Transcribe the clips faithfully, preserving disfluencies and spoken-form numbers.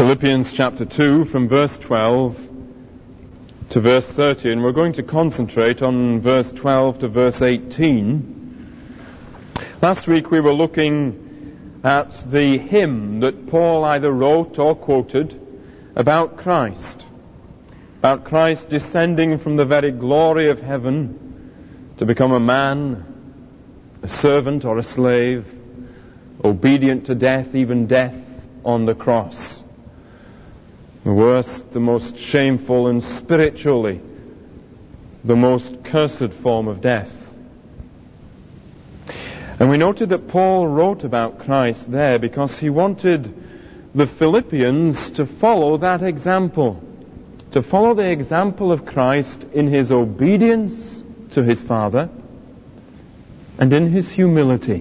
Philippians chapter two from verse twelve to verse thirty, and we're going to concentrate on verse twelve to verse eighteen. Last week we were looking at the hymn that Paul either wrote or quoted about Christ, about Christ descending from the very glory of heaven to become a man, a servant or a slave, obedient to death, even death on the cross. The worst, the most shameful, and spiritually the most cursed form of death. And we noted that Paul wrote about Christ there because he wanted the Philippians to follow that example, to follow the example of Christ in his obedience to his Father and in his humility.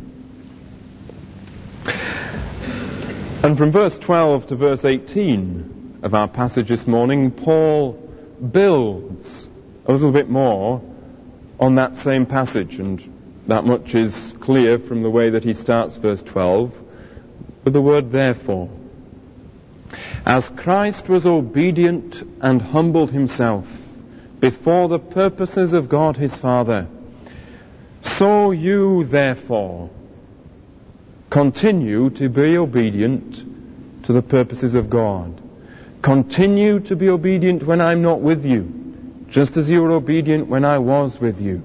And from verse twelve to verse eighteen of our passage this morning, Paul builds a little bit more on that same passage, and that much is clear from the way that he starts verse twelve with the word therefore. As Christ was obedient and humbled himself before the purposes of God his Father, so you therefore continue to be obedient to the purposes of God. Continue to be obedient when I'm not with you, just as you were obedient when I was with you.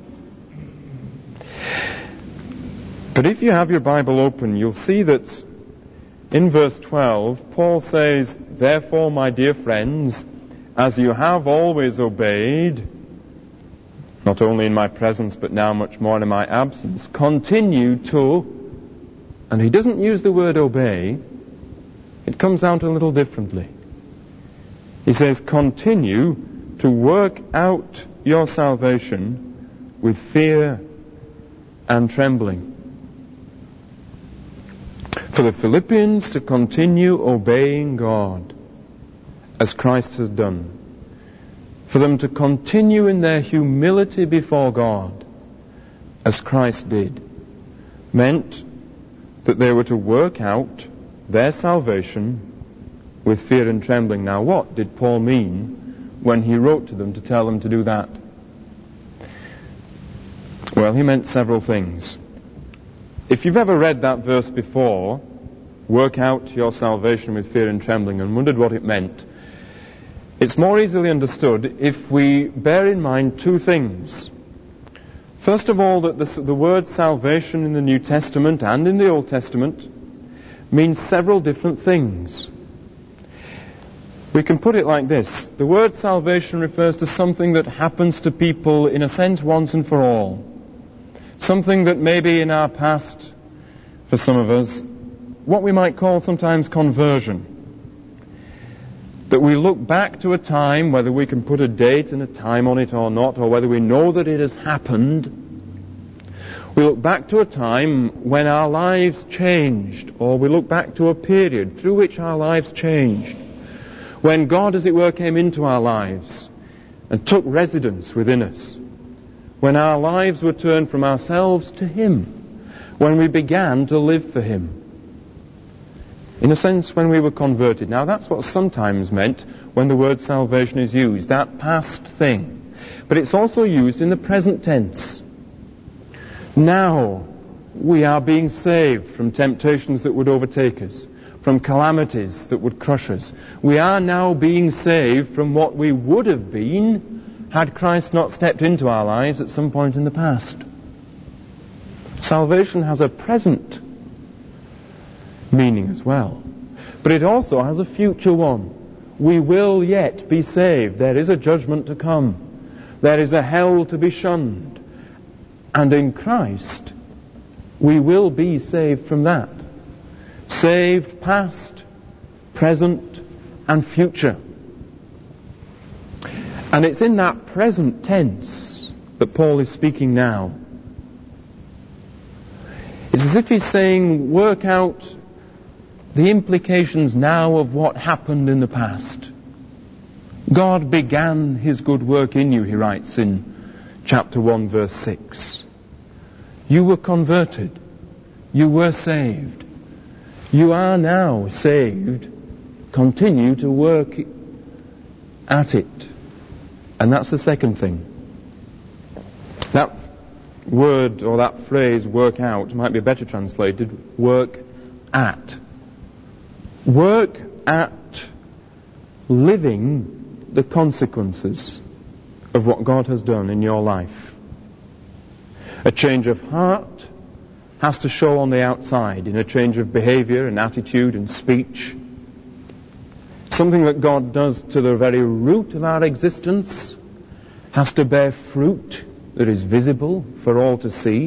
But if you have your Bible open, you'll see that in verse twelve, Paul says, therefore, my dear friends, as you have always obeyed, not only in my presence, but now much more in my absence, continue to. And he doesn't use the word obey. It comes out a little differently. He says, continue to work out your salvation with fear and trembling. For the Philippians to continue obeying God as Christ has done, for them to continue in their humility before God as Christ did, meant that they were to work out their salvation with fear and trembling. Now, what did Paul mean when he wrote to them to tell them to do that? Well, he meant several things. If you've ever read that verse before, work out your salvation with fear and trembling, and wondered what it meant, it's more easily understood if we bear in mind two things. First of all, that the, the word salvation in the New Testament and in the Old Testament means several different things. We can put it like this. The word salvation refers to something that happens to people, in a sense, once and for all. Something that maybe in our past, for some of us, what we might call sometimes conversion. That we look back to a time, whether we can put a date and a time on it or not, or whether we know that it has happened. We look back to a time when our lives changed, or we look back to a period through which our lives changed. When God, as it were, came into our lives and took residence within us. When our lives were turned from ourselves to Him. When we began to live for Him. In a sense, when we were converted. Now, that's what sometimes meant when the word salvation is used, that past thing. But it's also used in the present tense. Now, we are being saved from temptations that would overtake us, from calamities that would crush us. We are now being saved from what we would have been had Christ not stepped into our lives at some point in the past. Salvation has a present meaning as well. But it also has a future one. We will yet be saved. There is a judgment to come. There is a hell to be shunned. And in Christ, we will be saved from that. Saved past, present, and future. And it's in that present tense that Paul is speaking now. It's as if he's saying, work out the implications now of what happened in the past. God began His good work in you, he writes in chapter one, verse six. You were converted. You were saved. You are now saved continue to work at it. And that's the second thing. That word or that phrase, work out, might be better translated, work at. Work at living the consequences of what God has done in your life. A change of heart has to show on the outside in a change of behavior and attitude and speech. Something that God does to the very root of our existence has to bear fruit that is visible for all to see.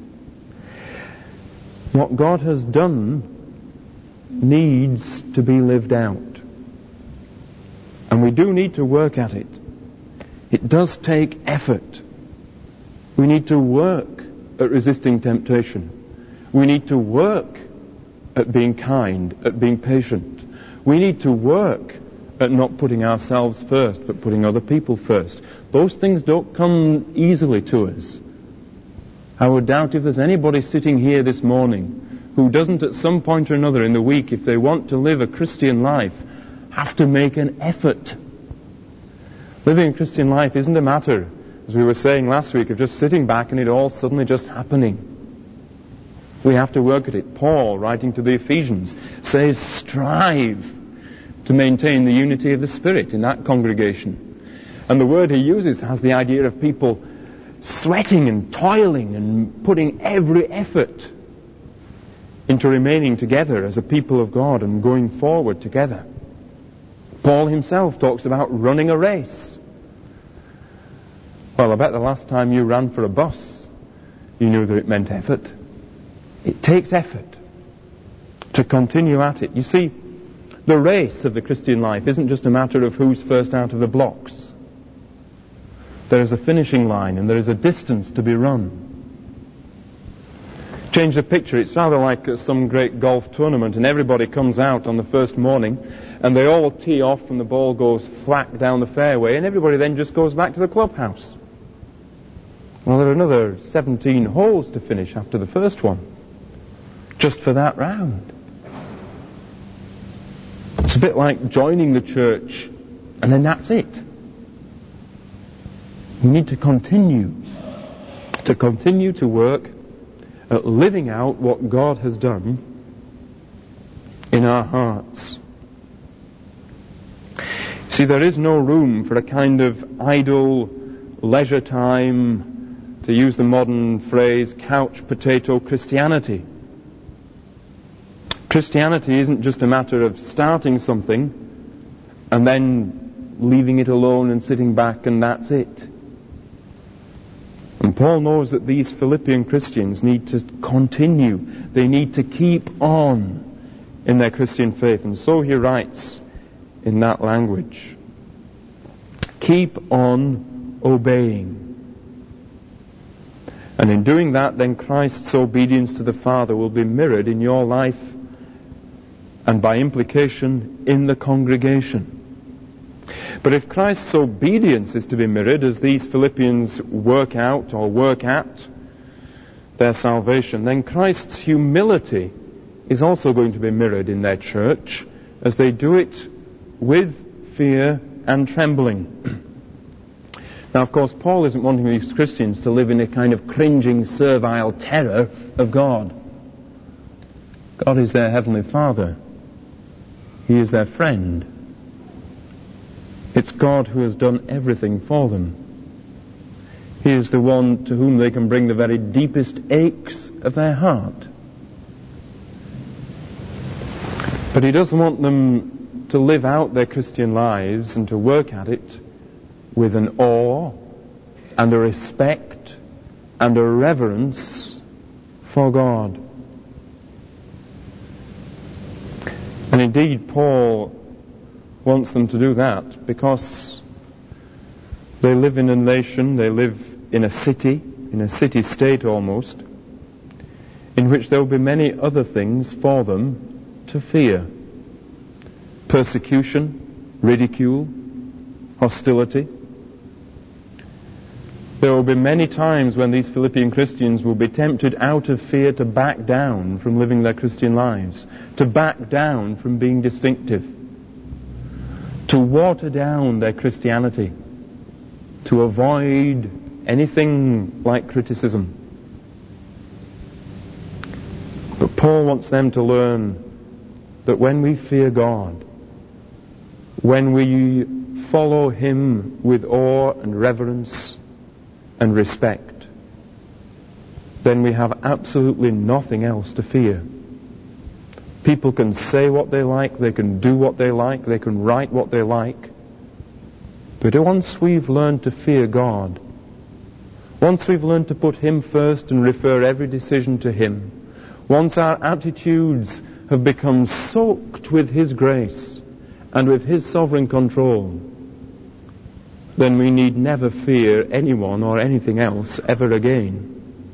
What God has done needs to be lived out. And we do need to work at it. It does take effort. We need to work at resisting temptation. We need to work at being kind, at being patient. We need to work at not putting ourselves first, but putting other people first. Those things don't come easily to us. I would doubt if there's anybody sitting here this morning who doesn't at some point or another in the week, if they want to live a Christian life, have to make an effort. Living a Christian life isn't a matter, as we were saying last week, of just sitting back and it all suddenly just happening. We have to work at it. Paul, writing to the Ephesians, says strive to maintain the unity of the Spirit in that congregation. And the word he uses has the idea of people sweating and toiling and putting every effort into remaining together as a people of God and going forward together. Paul himself talks about running a race. Well, I bet the last time you ran for a bus, you knew that it meant effort. It takes effort to continue at it. You see, the race of the Christian life isn't just a matter of who's first out of the blocks. There is a finishing line and there is a distance to be run. Change the picture. It's rather like some great golf tournament and everybody comes out on the first morning and they all tee off and the ball goes thwack down the fairway and everybody then just goes back to the clubhouse. Well, there are another seventeen holes to finish after the first one, just for that round. It's a bit like joining the church and then that's it. You need to continue, to continue to work at living out what God has done in our hearts. See, there is no room for a kind of idle leisure time, to use the modern phrase, couch potato Christianity. Christianity isn't just a matter of starting something and then leaving it alone and sitting back and that's it. And Paul knows that these Philippian Christians need to continue. They need to keep on in their Christian faith. And so he writes in that language, keep on obeying. And in doing that, then Christ's obedience to the Father will be mirrored in your life and by implication in the congregation. But if Christ's obedience is to be mirrored as these Philippians work out or work at their salvation, then Christ's humility is also going to be mirrored in their church as they do it with fear and trembling. Now, of course, Paul isn't wanting these Christians to live in a kind of cringing, servile terror of God. God is their heavenly Father. He is their friend. It's God who has done everything for them. He is the one to whom they can bring the very deepest aches of their heart. But He doesn't want them to live out their Christian lives and to work at it with an awe and a respect and a reverence for God. And indeed, Paul wants them to do that because they live in a nation, they live in a city, in a city-state almost, in which there will be many other things for them to fear. Persecution, ridicule, hostility. There will be many times when these Philippian Christians will be tempted out of fear to back down from living their Christian lives, to back down from being distinctive. to water down their Christianity, to avoid anything like criticism. But Paul wants them to learn that when we fear God, when we follow Him with awe and reverence and respect, then we have absolutely nothing else to fear. People can say what they like, they can do what they like, they can write what they like. But once we've learned to fear God, once we've learned to put Him first and refer every decision to Him, once our attitudes have become soaked with His grace and with His sovereign control, then we need never fear anyone or anything else ever again.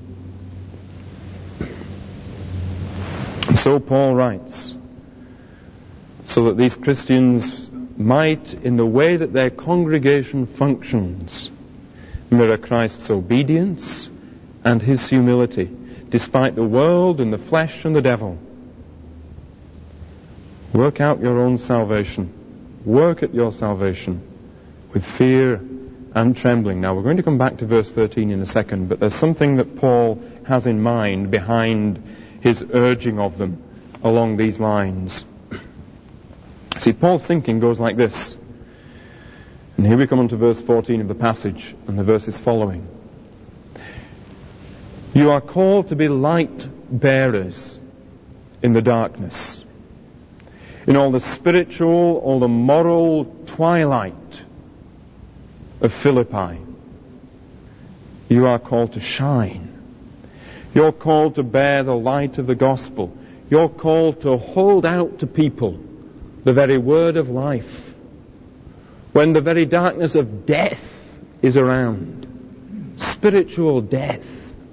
And so Paul writes, so that these Christians might, in the way that their congregation functions, mirror Christ's obedience and His humility, despite the world and the flesh and the devil. Work out your own salvation. Work at your salvation with fear and trembling. Now we're going to come back to verse thirteen in a second, but there's something that Paul has in mind behind his urging of them along these lines. See, Paul's thinking goes like this. And here we come on to verse fourteen of the passage and the verses following. You are called to be light bearers in the darkness, in all the spiritual, all the moral twilight of Philippi. You are called to shine. You're called to bear the light of the gospel. You're called to hold out to people the very word of life when the very darkness of death is around. Spiritual death.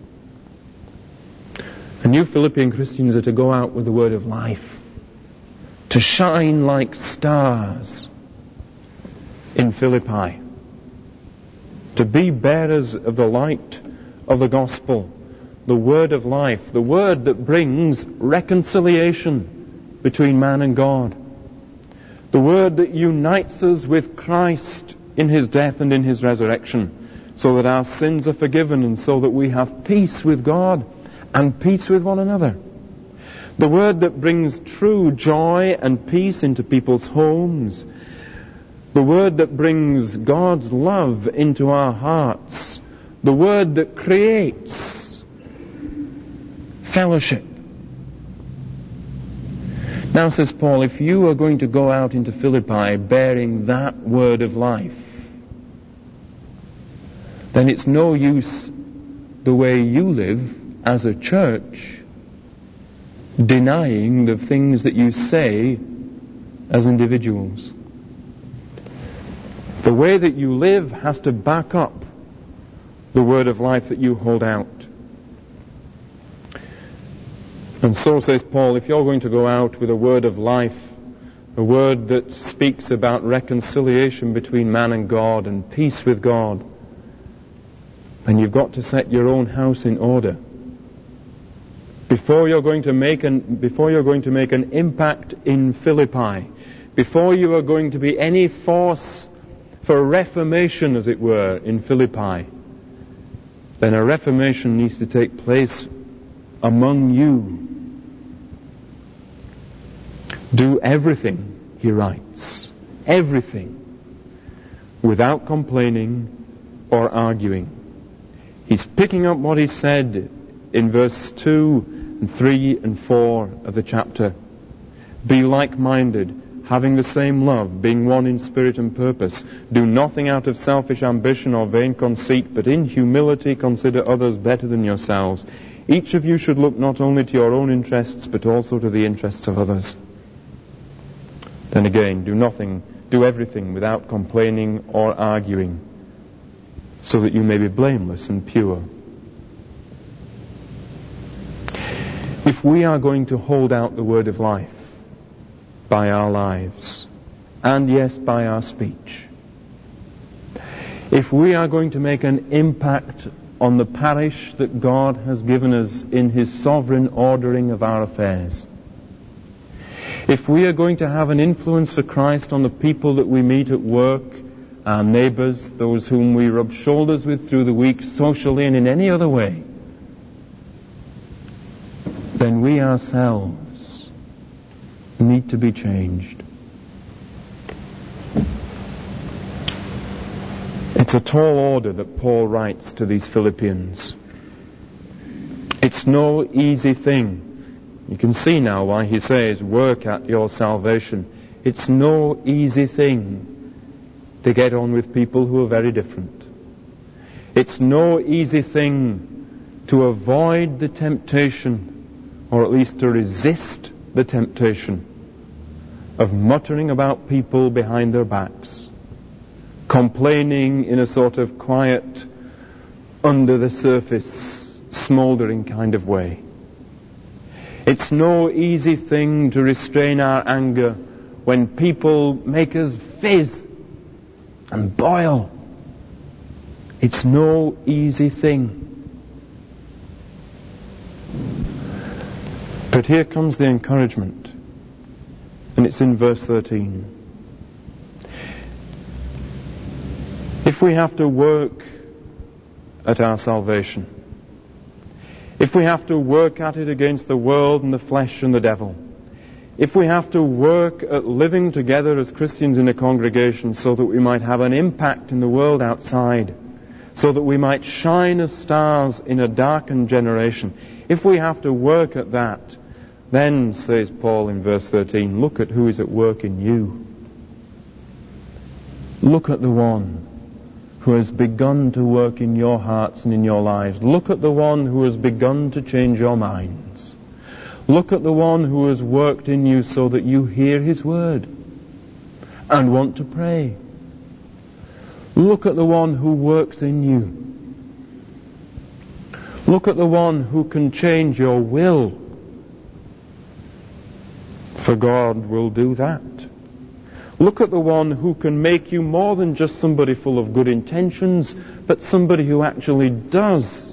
And you Philippian Christians are to go out with the word of life, to shine like stars in Philippi, to be bearers of the light of the gospel, the word of life, the word that brings reconciliation between man and God, the word that unites us with Christ in His death and in His resurrection, so that our sins are forgiven and so that we have peace with God and peace with one another. The word that brings true joy and peace into people's homes. The word that brings God's love into our hearts. The word that creates fellowship. Now, says Paul, if you are going to go out into Philippi bearing that word of life, then it's no use the way you live as a church denying the things that you say as individuals. The way that you live has to back up the word of life that you hold out. And so, says Paul, if you're going to go out with a word of life, a word that speaks about reconciliation between man and God and peace with God, then you've got to set your own house in order. Before you're going to make an, before you're going to make an impact in Philippi, before you are going to be any force for reformation, as it were, in Philippi, then a reformation needs to take place among you. Do everything, he writes, everything, without complaining or arguing. He's picking up what he said in verse two and three and four of the chapter. Be like-minded, having the same love, being one in spirit and purpose. Do nothing out of selfish ambition or vain conceit, but in humility consider others better than yourselves. Each of you should look not only to your own interests, but also to the interests of others. Then again, do nothing, do everything without complaining or arguing, so that you may be blameless and pure. If we are going to hold out the word of life by our lives, and yes, by our speech, if we are going to make an impact on the parish that God has given us in His sovereign ordering of our affairs, If we are going to have an influence for Christ on the people that we meet at work, our neighbours, those whom we rub shoulders with through the week, socially and in any other way, then we ourselves need to be changed. It's a tall order that Paul writes to these Philippians. It's no easy thing. You can see now why he says, work at your salvation. It's no easy thing to get on with people who are very different. It's no easy thing to avoid the temptation, or at least to resist the temptation, of muttering about people behind their backs, complaining in a sort of quiet, under the surface, smouldering kind of way. It's no easy thing to restrain our anger when people make us fizz and boil. It's no easy thing. But here comes the encouragement, and it's in verse thirteen. If we have to work at our salvation, if we have to work at it against the world and the flesh and the devil, if we have to work at living together as Christians in a congregation so that we might have an impact in the world outside, so that we might shine as stars in a darkened generation, if we have to work at that, then, says Paul in verse thirteen, look at who is at work in you. Look at the one who has begun to work in your hearts and in your lives. Look at the one who has begun to change your minds. Look at the one who has worked in you so that you hear his word and want to pray. Look at the one who works in you. Look at the one who can change your will. For God will do that. Look at the one who can make you more than just somebody full of good intentions, but somebody who actually does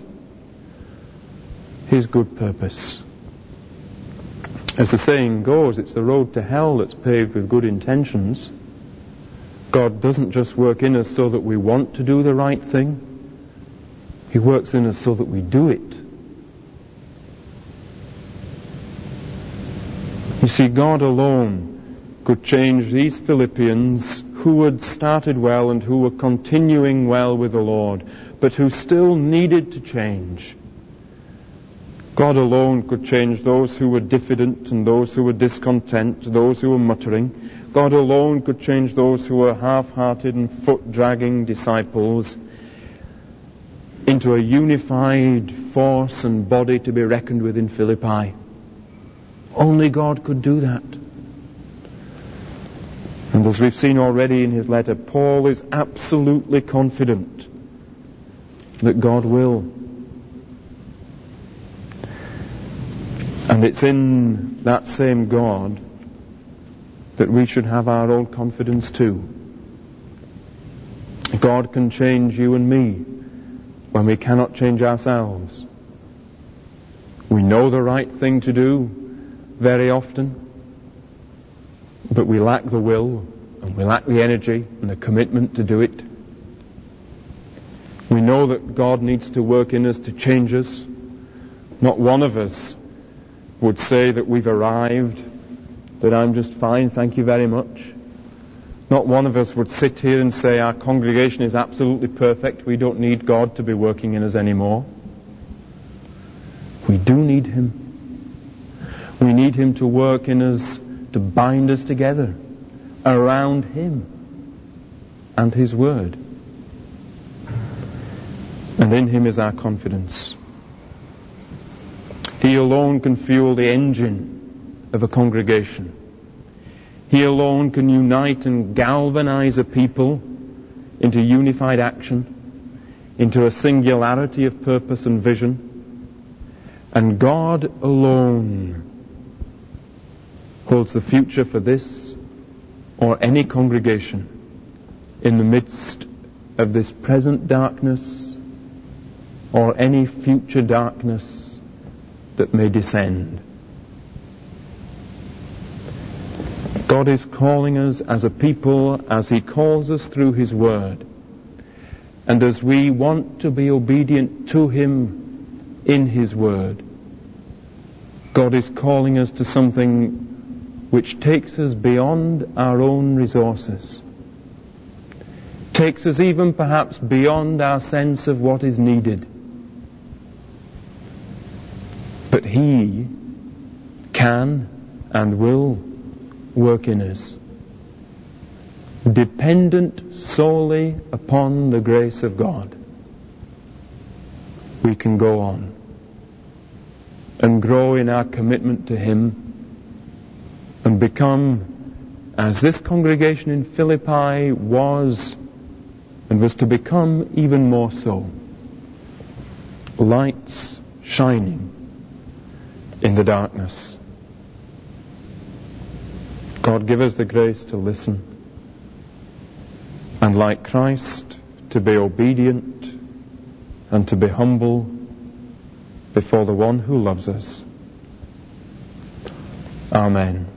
his good purpose. As the saying goes, it's the road to hell that's paved with good intentions. God doesn't just work in us so that we want to do the right thing. He works in us so that we do it. You see, God alone could change these Philippians who had started well and who were continuing well with the Lord, but who still needed to change. God alone could change those who were diffident and those who were discontent, those who were muttering. God alone could change those who were half-hearted and foot-dragging disciples into a unified force and body to be reckoned with in Philippi. Only God could do that. And as we've seen already in his letter, Paul is absolutely confident that God will. And it's in that same God that we should have our own confidence too. God can change you and me when we cannot change ourselves. We know the right thing to do very often, but we lack the will, and we lack the energy and the commitment to do it. We know that God needs to work in us to change us. Not one of us would say that we've arrived, that I'm just fine, thank you very much. Not one of us would sit here and say our congregation is absolutely perfect, we don't need God to be working in us anymore. We do need Him. We need Him to work in us, to bind us together around Him and His Word. And in Him is our confidence. He alone can fuel the engine of a congregation. He alone can unite and galvanize a people into unified action, into a singularity of purpose and vision. And God alone holds the future for this or any congregation in the midst of this present darkness or any future darkness that may descend. God is calling us as a people, as He calls us through His Word. And as we want to be obedient to Him in His Word, God is calling us to something which takes us beyond our own resources, takes us even perhaps beyond our sense of what is needed. But He can and will work in us, dependent solely upon the grace of God. We can go on and grow in our commitment to Him and become, as this congregation in Philippi was and was to become even more so, lights shining in the darkness. God, give us the grace to listen, and like Christ, to be obedient and to be humble before the one who loves us. Amen.